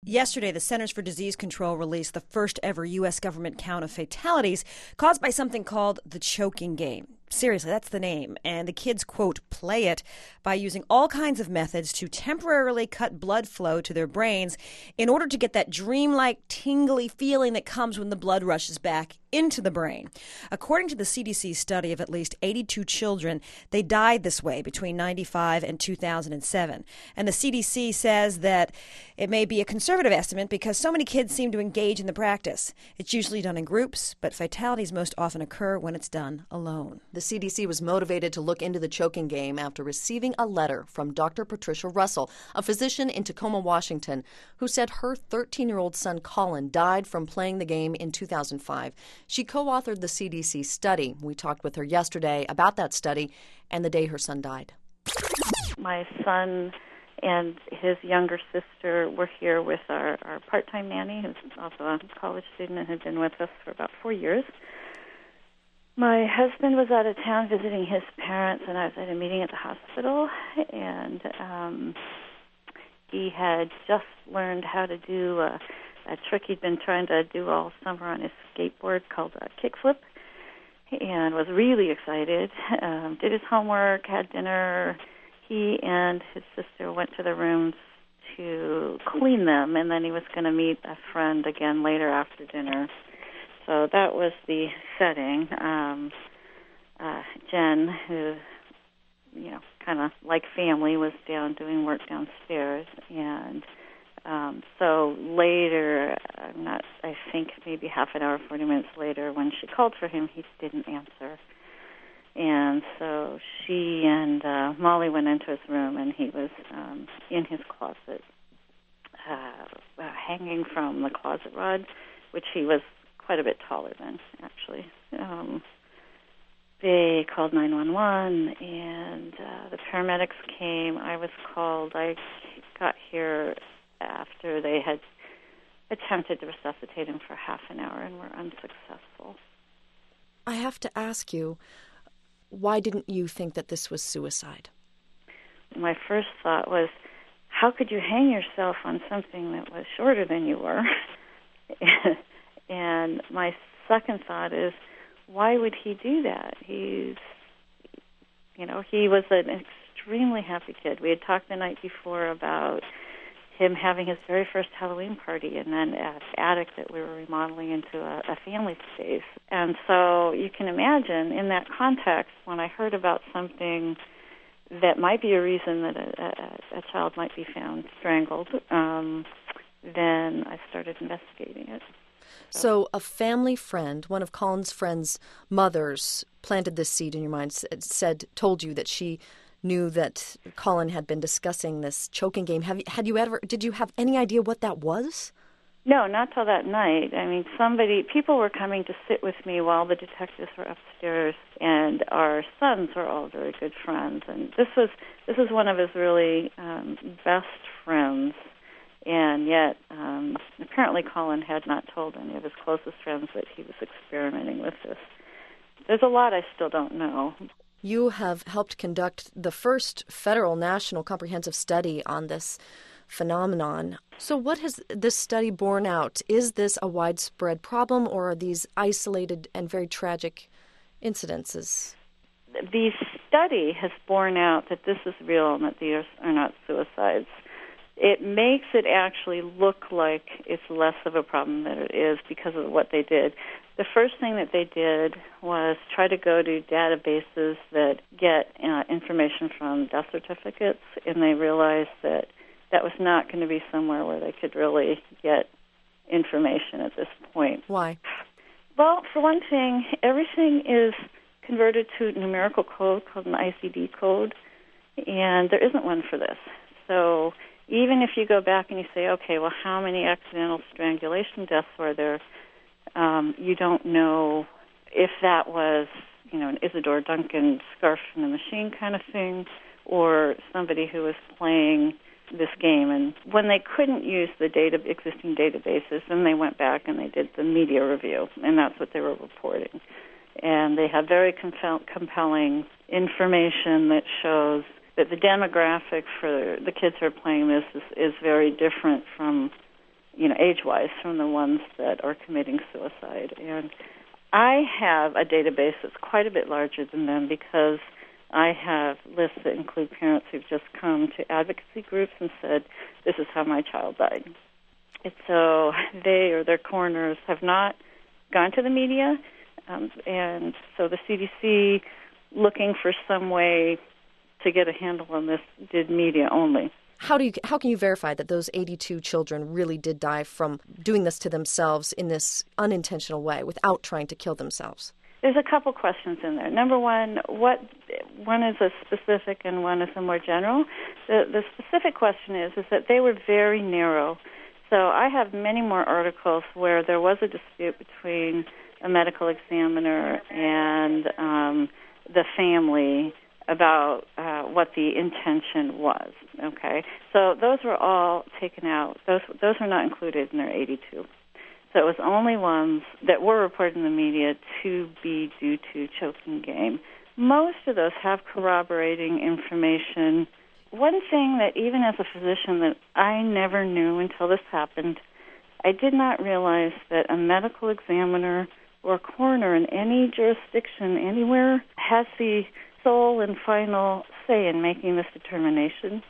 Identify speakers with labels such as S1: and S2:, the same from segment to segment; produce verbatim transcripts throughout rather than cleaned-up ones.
S1: Yesterday, the Centers for Disease Control released the first ever U S government count of fatalities caused by something called the choking game. Seriously, that's the name. And the kids, quote, play it by using all kinds of methods to temporarily cut blood flow to their brains in order to get that dreamlike, tingly feeling that comes when the blood rushes back into the brain. According to the C D C study of at least eighty-two children, they died this way between ninety-five and two thousand seven. And the C D C says that it may be a conservative estimate because so many kids seem to engage in the practice. It's usually done in groups, but fatalities most often occur when it's done alone.
S2: The C D C was motivated to look into the choking game after receiving a letter from Doctor Patricia Russell, a physician in Tacoma, Washington, who said her thirteen-year-old son Colin died from playing the game in two thousand five. She co-authored the C D C study. We talked with her yesterday about that study and the day her son died.
S3: My son and his younger sister were here with our, our part-time nanny, who's also a college student and had been with us for about four years. My husband was out of town visiting his parents, and I was at a meeting at the hospital, and um, he had just learned how to do a, a trick he'd been trying to do all summer on his skateboard called a kickflip, and was really excited. Um, did his homework, had dinner. He and his sister went to the rooms to clean them, and then he was going to meet a friend again later after dinner. So that was the setting. Um, uh, Jen, who, you know, kind of like family, was down doing work downstairs. And um, so later, I'm not, I think maybe half an hour, forty minutes later, when she called for him, he didn't answer. And so she and uh, Molly went into his room, and he was um, in his closet, uh, uh, hanging from the closet rod, which he was quite a bit taller than, actually. Um, they called nine one one, and uh, the paramedics came. I was called. I got here after they had attempted to resuscitate him for half an hour and were unsuccessful.
S2: I have to ask you, why didn't you think that this was suicide?
S3: My first thought was, how could you hang yourself on something that was shorter than you were? And my second thought is, why would he do that? He's, you know, he was an extremely happy kid. We had talked the night before about him having his very first Halloween party in an attic that we were remodeling into a, a family space. And so you can imagine, in that context, when I heard about something that might be a reason that a, a, a child might be found strangled, um, then I started investigating it.
S2: So a family friend, one of Colin's friend's mothers, planted this seed in your mind, said, told you that she knew that Colin had been discussing this choking game. Have you, had you ever, did you have any idea what that was?
S3: No, not till that night. I mean, somebody, people were coming to sit with me while the detectives were upstairs, and our sons were all very good friends. And this was, this was one of his really um, best friends. And yet, um, apparently Colin had not told any of his closest friends that he was experimenting with this. There's a lot I still don't know.
S2: You have helped conduct the first federal national comprehensive study on this phenomenon. So what has this study borne out? Is this a widespread problem, or are these isolated and very tragic incidences?
S3: The study has borne out that this is real and that these are not suicides. It makes it actually look like it's less of a problem than it is because of what they did. The first thing that they did was try to go to databases that get uh, information from death certificates, and they realized that that was not going to be somewhere where they could really get information at this point.
S2: Why?
S3: Well, for one thing, everything is converted to numerical code called an I C D code, and there isn't one for this. So even if you go back and you say, okay, well, how many accidental strangulation deaths were there, um, you don't know if that was, you know, an Isadora Duncan scarf in the machine kind of thing, or somebody who was playing this game. And when they couldn't use the data, existing databases, then they went back and they did the media review, and that's what they were reporting. And they have very compel- compelling information that shows that the demographic for the kids who are playing this is, is very different from you know, age-wise from the ones that are committing suicide. And I have a database that's quite a bit larger than them because I have lists that include parents who've just come to advocacy groups and said, this is how my child died. And so they or their coroners have not gone to the media, um, and so the C D C, looking for some way to get a handle on this, did media only.
S2: How do you how can you verify that those eighty-two children really did die from doing this to themselves in this unintentional way without trying to kill themselves?
S3: There's a couple questions in there. Number one, what one is a specific and one is a more general. The the specific question is is that they were very narrow. So I have many more articles where there was a dispute between a medical examiner and um, the family about uh, what the intention was. Okay, so those were all taken out. Those those were not included in their eighty-two. So it was only ones that were reported in the media to be due to choking game. Most of those have corroborating information. One thing that even as a physician that I never knew until this happened, I did not realize that a medical examiner or a coroner in any jurisdiction anywhere has the sole and final say in making this determination.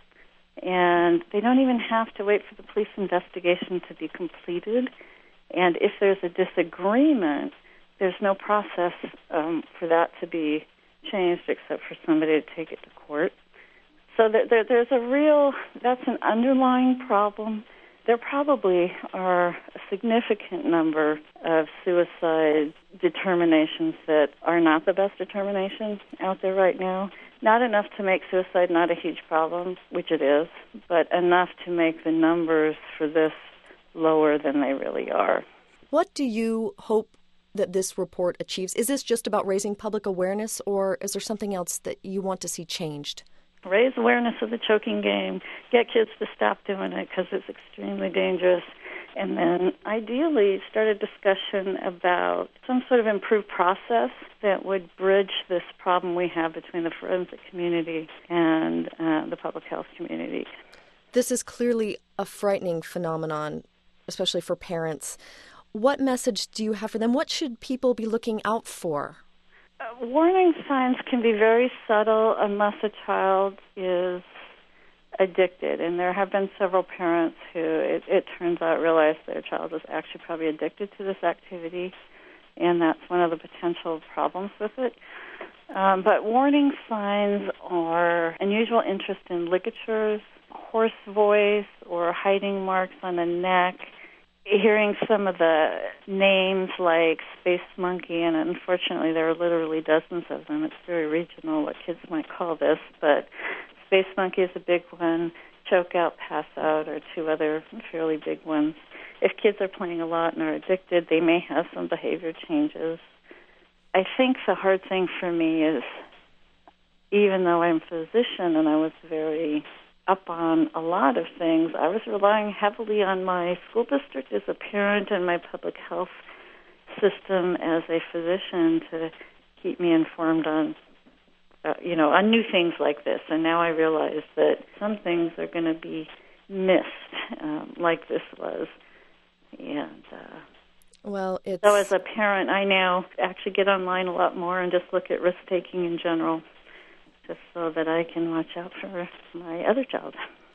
S3: And they don't even have to wait for the police investigation to be completed. And if there's a disagreement, there's no process um, for that to be changed except for somebody to take it to court. So there, there, there's a real, that's an underlying problem. There probably are a significant number of suicide determinations that are not the best determination out there right now. Not enough to make suicide not a huge problem, which it is, but enough to make the numbers for this lower than they really are.
S2: What do you hope that this report achieves? Is this just about raising public awareness, or is there something else that you want to see changed?
S3: Raise awareness of the choking game, get kids to stop doing it because it's extremely dangerous, and then ideally start a discussion about some sort of improved process that would bridge this problem we have between the forensic community and uh, the public health community.
S2: This is clearly a frightening phenomenon, especially for parents. What message do you have for them? What should people be looking out for?
S3: Uh, warning signs can be very subtle unless a child is addicted. And there have been several parents who, it, it turns out, realize their child is actually probably addicted to this activity, and that's one of the potential problems with it. Um, but warning signs are unusual interest in ligatures, hoarse voice, or hiding marks on the neck, hearing some of the names like Space Monkey, and unfortunately there are literally dozens of them. It's very regional what kids might call this, but Space Monkey is a big one. Choke out, pass out are two other fairly big ones. If kids are playing a lot and are addicted, they may have some behavior changes. I think the hard thing for me is, even though I'm a physician and I was very up on a lot of things, I was relying heavily on my school district as a parent and my public health system as a physician to keep me informed on, uh, you know, on new things like this. And now I realize that some things are going to be missed, um, like this was. And uh,
S2: well, it's...
S3: so as a parent, I now actually get online a lot more and just look at risk-taking in general, just so that I can watch out for my other child.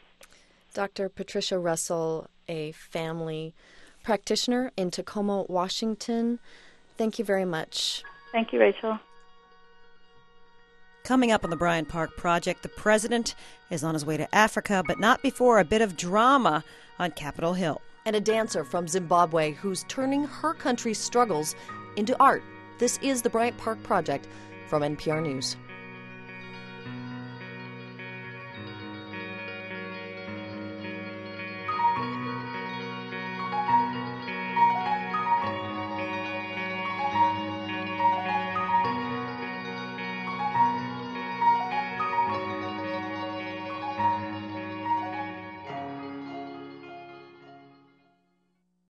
S2: Doctor Patricia Russell, a family practitioner in Tacoma, Washington. Thank you very much.
S3: Thank you, Rachel.
S1: Coming up on the Bryant Park Project, the president is on his way to Africa, but not before a bit of drama on Capitol Hill.
S2: And a dancer from Zimbabwe who's turning her country's struggles into art. This is the Bryant Park Project from N P R News.